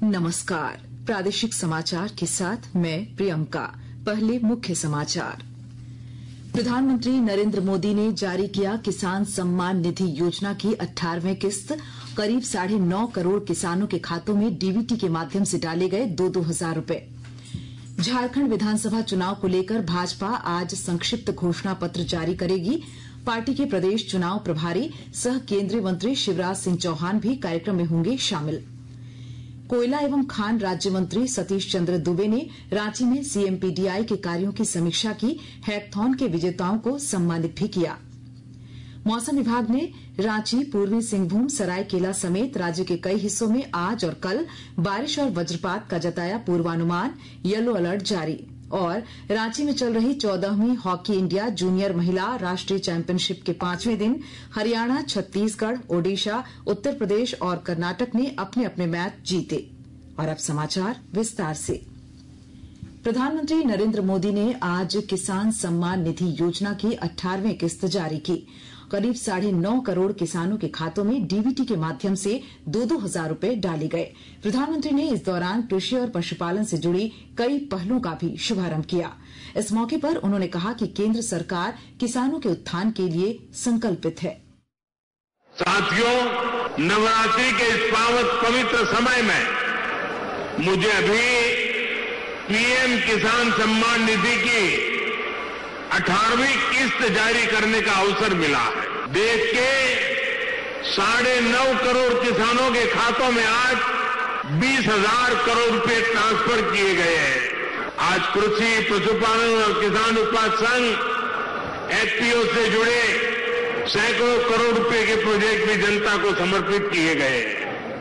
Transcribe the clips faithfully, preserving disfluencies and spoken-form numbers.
नमस्कार, प्रादेशिक समाचार के साथ मैं प्रियंका। पहले मुख्य समाचार। प्रधानमंत्री नरेंद्र मोदी ने जारी किया किसान सम्मान निधि योजना की अठारहवीं किस्त। करीब साढ़े नौ करोड़ किसानों के खातों में डीबीटी के माध्यम से डाले गए दो दो हजार रूपये। झारखंड विधानसभा चुनाव को लेकर भाजपा आज संक्षिप्त घोषणा पत्र जारी करेगी। पार्टी के प्रदेश चुनाव प्रभारी सह केंद्रीय मंत्री शिवराज सिंह चौहान भी कार्यक्रम में होंगे शामिल। कोयला एवं खान राज्य मंत्री सतीश चंद्र दुबे ने रांची में सीएमपीडीआई के कार्यों की समीक्षा की। हैकथॉन के विजेताओं को सम्मानित भी किया। मौसम विभाग ने रांची, पूर्वी सिंहभूम, सरायकेला समेत राज्य के कई हिस्सों में आज और कल बारिश और वज्रपात का जताया पूर्वानुमान। येलो अलर्ट जारी। और रांची में चल रही चौदहवीं हॉकी इंडिया जूनियर महिला राष्ट्रीय चैंपियनशिप के पांचवें दिन हरियाणा, छत्तीसगढ़, ओडिशा, उत्तर प्रदेश और कर्नाटक ने अपने अपने मैच जीते। और अब समाचार विस्तार से। प्रधानमंत्री नरेंद्र मोदी ने आज किसान सम्मान निधि योजना की अठारहवीं किस्त जारी की। करीब साढ़े नौ करोड़ किसानों के खातों में डीबीटी के माध्यम से दो दो हजार रूपये डाले गए। प्रधानमंत्री ने इस दौरान कृषि और पशुपालन से जुड़ी कई पहलों का भी शुभारंभ किया। इस मौके पर उन्होंने कहा कि केंद्र सरकार किसानों के उत्थान के लिए संकल्पित है। साथियों, नवरात्रि के इस पावन पवित्र समय में मुझे अभी पीएम किसान सम्मान निधि की अठारहवीं किस्त जारी करने का अवसर मिला है। देश के साढ़े नौ करोड़ किसानों के खातों में आज बीस हजार करोड़ रुपए ट्रांसफर किए गए हैं। आज कृषि, पशुपालन और किसान उत्पाद संघ एफपीओ से जुड़े सैकड़ों करोड़ रुपए के प्रोजेक्ट भी जनता को समर्पित किए गए हैं।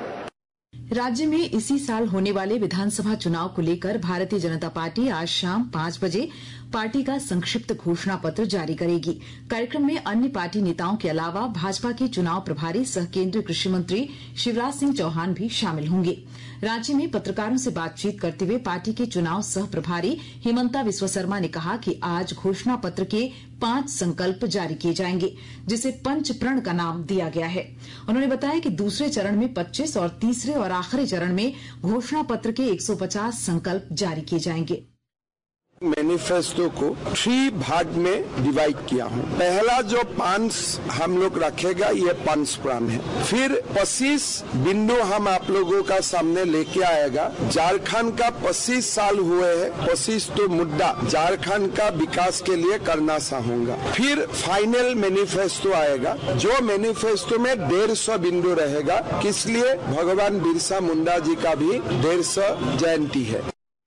राज्य में इसी साल होने वाले विधानसभा चुनाव को लेकर भारतीय जनता पार्टी आज शाम पांच बजे पार्टी का संक्षिप्त घोषणा पत्र जारी करेगी। कार्यक्रम में अन्य पार्टी नेताओं के अलावा भाजपा के चुनाव प्रभारी सह केंद्रीय कृषि मंत्री शिवराज सिंह चौहान भी शामिल होंगे। रांची में पत्रकारों से बातचीत करते हुए पार्टी के चुनाव सह प्रभारी हिमंता विश्व शर्मा ने कहा कि आज घोषणा पत्र के पांच संकल्प जारी किए जाएंगे, जिसे पंच प्रण का नाम दिया गया है। उन्होंने बताया कि दूसरे चरण में पच्चीस और तीसरे और आखिरी चरण में घोषणा पत्र के एक सौ पचास संकल्प जारी किए जाएंगे। मैनिफेस्टो को थ्री भाग में डिवाइड किया हूँ। पहला जो पांच हम लोग रखेगा ये पंच प्रण है। फिर पच्चीस बिंदु हम आप लोगों का सामने लेके आएगा। झारखंड का पच्चीस साल हुए हैं, पच्चीस तो मुद्दा झारखंड का विकास के लिए करना चाहूंगा। फिर फाइनल मैनिफेस्टो आएगा, जो मैनिफेस्टो में डेढ़ सौ बिंदु रहेगा। किस लिए? भगवान बिरसा मुंडा जी का भी डेढ़ सौ जयंती है।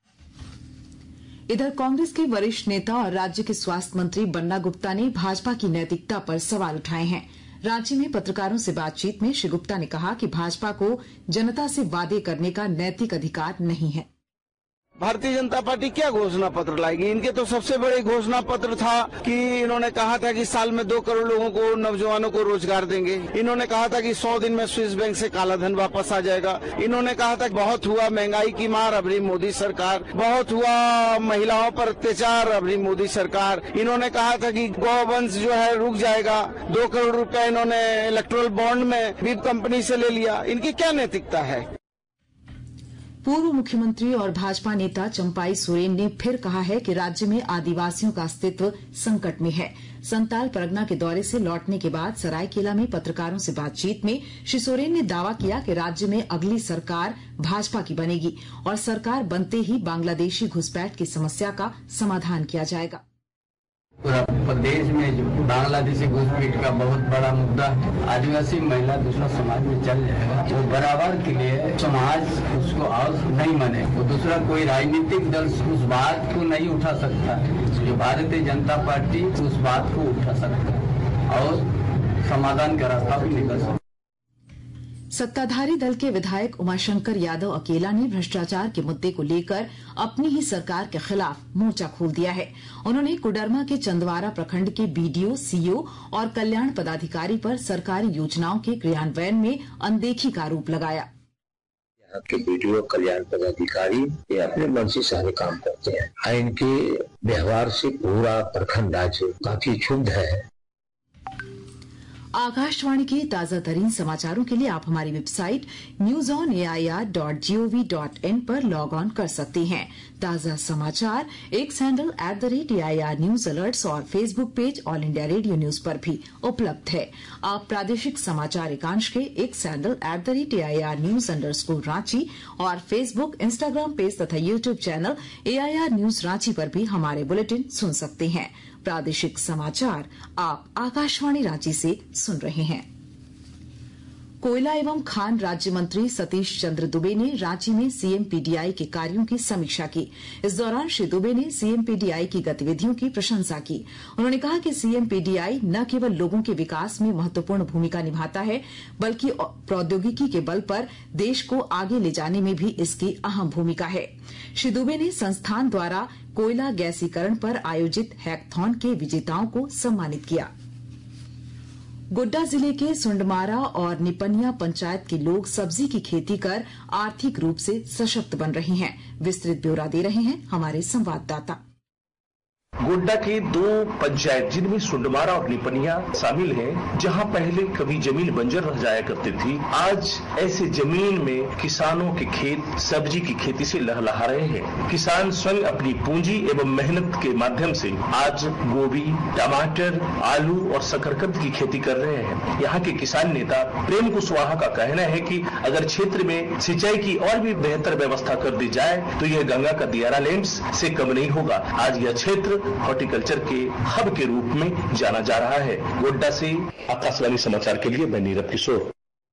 इधर कांग्रेस के वरिष्ठ नेता और राज्य के स्वास्थ्य मंत्री बन्ना गुप्ता ने भाजपा की नैतिकता पर सवाल उठाए हैं। रांची में पत्रकारों से बातचीत में श्री गुप्ता ने कहा कि भाजपा को जनता से वादे करने का नैतिक अधिकार नहीं है। भारतीय जनता पार्टी क्या घोषणा पत्र लाएगी? इनके तो सबसे बड़े घोषणा पत्र था कि इन्होंने कहा था कि साल में दो करोड़ लोगों को, नौजवानों को रोजगार देंगे। इन्होंने कहा था कि सौ दिन में स्विस बैंक से काला धन वापस आ जाएगा। इन्होंने कहा था कि बहुत हुआ महंगाई की मार, अभी मोदी सरकार, बहुत हुआ महिलाओं पर अत्याचार, अभी मोदी सरकार। इन्होंने कहा था कि गौवंश जो है रुक जाएगा। दो करोड़ रुपया इन्होंने इलेक्ट्रल बॉन्ड में बीप कंपनी से ले लिया। इनकी क्या नैतिकता है? पूर्व मुख्यमंत्री और भाजपा नेता चंपाई सोरेन ने फिर कहा है कि राज्य में आदिवासियों का अस्तित्व संकट में है। संताल परगना के दौरे से लौटने के बाद सरायकेला में पत्रकारों से बातचीत में श्री सोरेन ने दावा किया कि राज्य में अगली सरकार भाजपा की बनेगी और सरकार बनते ही बांग्लादेशी घुसपैठ की समस्या का समाधान किया जाएगा। पूरा प्रदेश में जो बांग्लादेशी घुसपैठ का बहुत बड़ा मुद्दा है, आदिवासी महिला दूसरा समाज में चल जाएगा। वो बराबर के लिए समाज उसको और नहीं माने, वो दूसरा कोई राजनीतिक दल उस बात को नहीं उठा सकता है। जो भारतीय जनता पार्टी उस बात को उठा सकता है और समाधान का रास्ता भी निकल सकता है। सत्ताधारी दल के विधायक उमाशंकर यादव अकेला ने भ्रष्टाचार के मुद्दे को लेकर अपनी ही सरकार के खिलाफ मोर्चा खोल दिया है। उन्होंने कोडरमा के चंदवारा प्रखंड के बीडीओ, सीओ और कल्याण पदाधिकारी पर सरकारी योजनाओं के क्रियान्वयन में अनदेखी का आरोप लगाया। यहाँ के बीडीओ, कल्याण पदाधिकारी ये अपने मन से सारे काम करते हैं। इनके व्यवहार से पूरा प्रखंड आज काफी क्षुब्ध है। आकाशवाणी के ताजा तरीन समाचारों के लिए आप हमारी website news on A I R dot G O V dot in पर लॉग ऑन कर सकते हैं। ताजा समाचार X handle at the rate A I R news alerts और Facebook page all India radio news पर भी उपलब्ध है। आप प्रादेशिक समाचार एकांश के X handle at the rate A I R news underscore Ranchi और फेसबुक, इंस्टाग्राम पेज तथा YouTube channel A I R news Ranchi पर भी हमारे बुलेटिन सुन सकते हैं। प्रादेशिक समाचार आप आकाशवाणी रांची से सुन रहे हैं। कोयला एवं खान राज्य मंत्री सतीश चंद्र दुबे ने रांची में सीएम पीडीआई के कार्यों की समीक्षा की। इस दौरान श्री दुबे ने सीएम पीडीआई की गतिविधियों की प्रशंसा की। उन्होंने कहा कि सीएम पीडीआई न केवल लोगों के विकास में महत्वपूर्ण भूमिका निभाता है, बल्कि प्रौद्योगिकी के बल पर देश को आगे ले जाने में भी इसकी अहम भूमिका है। श्री दुबे ने संस्थान द्वारा कोयला गैसीकरण पर आयोजित हैकथॉन के विजेताओं को सम्मानित किया। गोड्डा जिले के सुंडमारा और निपनिया पंचायत के लोग सब्जी की खेती कर आर्थिक रूप से सशक्त बन रहे हैं। विस्तृत ब्यौरा दे रहे हैं हमारे संवाददाता। गोड्डा के दो पंचायत जिनमें सुंडमारा और निपनिया शामिल हैं, जहां पहले कभी जमीन बंजर रह जाया करती थी, आज ऐसे जमीन में किसानों के खेत सब्जी की खेती से लहलहा रहे हैं। किसान स्वयं अपनी पूंजी एवं मेहनत के माध्यम से आज गोभी, टमाटर, आलू और शकरकंद की खेती कर रहे हैं। यहाँ के किसान नेता प्रेम कुशवाहा का कहना है कि अगर क्षेत्र में सिंचाई की और भी बेहतर व्यवस्था कर दी जाए तो यह गंगा का दियारा लैंड्स से कम नहीं होगा। आज यह क्षेत्र हॉर्टिकल्चर के हब के रूप में जाना जा रहा है। गोड्डा से आकाशवाणी समाचार के लिए मैं नीरव किशोर।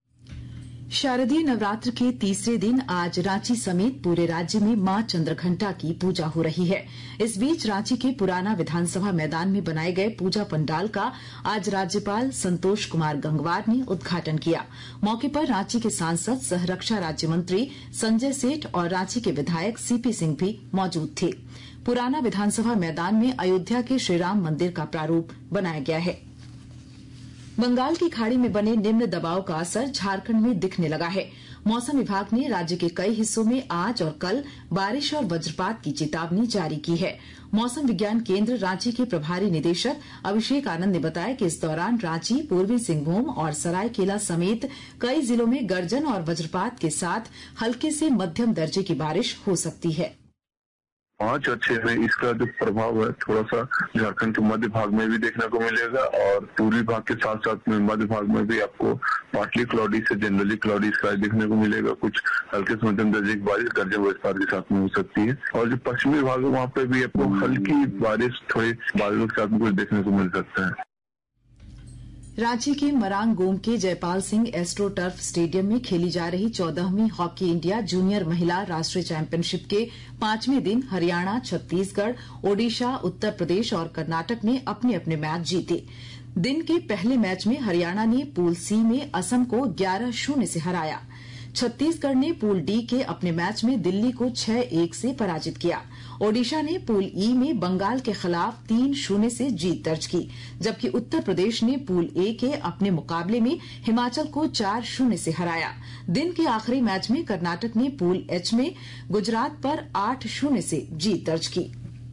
शारदीय नवरात्र के तीसरे दिन आज रांची समेत पूरे राज्य में मां चंद्रघंटा की पूजा हो रही है। इस बीच रांची के पुराना विधानसभा मैदान में बनाए गए पूजा पंडाल का आज राज्यपाल संतोष कुमार गंगवार ने उद्घाटन किया। मौके पर रांची के सांसद सह रक्षा राज्य मंत्री संजय सेठ और रांची के विधायक सीपी सिंह भी मौजूद थे। पुराना विधानसभा मैदान में अयोध्या के श्रीराम मंदिर का प्रारूप बनाया गया है। बंगाल की खाड़ी में बने निम्न दबाव का असर झारखंड में दिखने लगा है। मौसम विभाग ने राज्य के कई हिस्सों में आज और कल बारिश और वज्रपात की चेतावनी जारी की है। मौसम विज्ञान केंद्र रांची के प्रभारी निदेशक अभिषेक आनंद ने बताया कि इस दौरान रांची, पूर्वी सिंहभूम और सरायकेला समेत कई जिलों में गर्जन और वज्रपात के साथ हल्के से मध्यम दर्जे की बारिश हो सकती है। पांच और छह में इसका जो प्रभाव है थोड़ा सा झारखंड के मध्य भाग में भी देखने को मिलेगा और पूर्वी भाग के साथ साथ में मध्य भाग में भी आपको पार्टली क्लाउडी से जनरली क्लाउडी स्काई देखने को मिलेगा। कुछ हल्के से मध्यम दर्जे की बारिश गर्जन वज्रपात के साथ में हो सकती है और जो पश्चिमी भाग है वहाँ पे भी आपको हल्की बारिश थोड़ी बादलों के साथ में कुछ देखने को मिल सकता है। रांची के Marang Gomke Jaipal Singh astroturf stadium में खेली जा रही चौदहवीं हॉकी इंडिया जूनियर महिला राष्ट्रीय चैंपियनशिप के पांचवें दिन हरियाणा, छत्तीसगढ़, ओडिशा, उत्तर प्रदेश और कर्नाटक ने अपने अपने मैच जीते। दिन के पहले मैच में हरियाणा ने पूल सी में असम को ग्यारह शून्य से हराया। छत्तीसगढ़ ने पूल डी के अपने मैच में दिल्ली को छह एक से पराजित किया। ओडिशा ने पूल ई में बंगाल के खिलाफ तीन शून्य से जीत दर्ज की, जबकि उत्तर प्रदेश ने पूल ए के अपने मुकाबले में हिमाचल को चार शून्य से हराया। दिन के आखिरी मैच में कर्नाटक ने पूल एच में गुजरात पर आठ शून्य से जीत दर्ज की।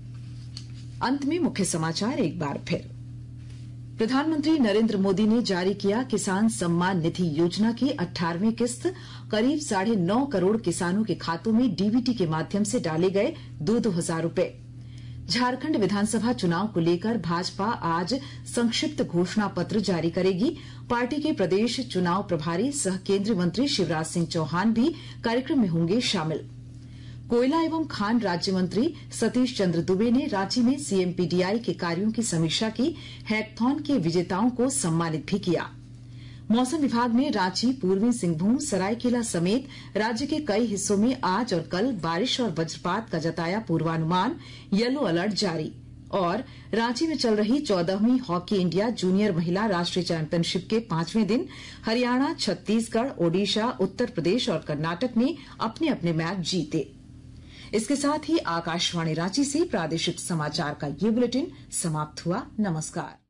अंत में मुख्य समाचार एक बार फिर। प्रधानमंत्री नरेंद्र मोदी ने जारी किया किसान सम्मान निधि योजना की अठारहवीं किस्त। करीब साढ़े नौ करोड़ किसानों के खातों में डीबीटी के माध्यम से डाले गए दो दो हजार रूपये। झारखंड विधानसभा चुनाव को लेकर भाजपा आज संक्षिप्त घोषणा पत्र जारी करेगी। पार्टी के प्रदेश चुनाव प्रभारी सह केंद्रीय मंत्री शिवराज सिंह चौहान भी कार्यक्रम में होंगे शामिल। कोयला एवं खान राज्य मंत्री सतीश चंद्र दुबे ने रांची में सीएम पीडीआई के कार्यों की समीक्षा की। हैकथॉन के विजेताओं को सम्मानित भी किया। मौसम विभाग ने रांची, पूर्वी सिंहभूम, सरायकेला समेत राज्य के कई हिस्सों में आज और कल बारिश और वज्रपात का जताया पूर्वानुमान। येलो अलर्ट जारी। और रांची में चल रही चौदहवीं हॉकी इंडिया जूनियर महिला राष्ट्रीय चैंपियनशिप के पांचवें दिन हरियाणा, छत्तीसगढ़, ओडिशा, उत्तर प्रदेश और कर्नाटक ने अपने अपने मैच जीते। इसके साथ ही आकाशवाणी रांची से प्रादेशिक समाचार का ये बुलेटिन समाप्त हुआ। नमस्कार।